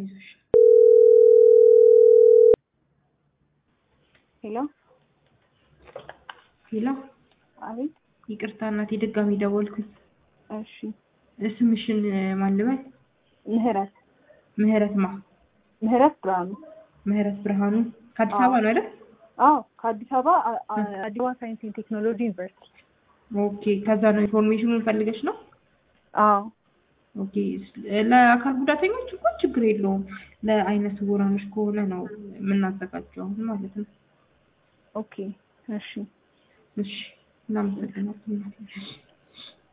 አይዞሽ ሄሎ ሄሎ አቤት ይቅርታ እናቴ ድጋሚ ደወልኩኝ እሺ ስምሽን ማን ልበል ምህረት ምህረት ብርሃኑ ከአዲስ አበባ ነው አይደል አዎ ከአዲስ አበባ አዲዋ ሳይንስ ኤንድ ቴክኖሎጂ ዩኒቨርሲቲ ኦኬ ከዛ ነው ኢንፎርሜሽኑን ፈልገሽ ነው አዎ ኦኬ ለአካል ጉዳተኞች እኮ ችግር የለውም ለአይነ ስውራኖች ከሆነ ነው የምናዘጋጀው ማለት ነው ኦኬ እሺ እሺ እናመሰግናለን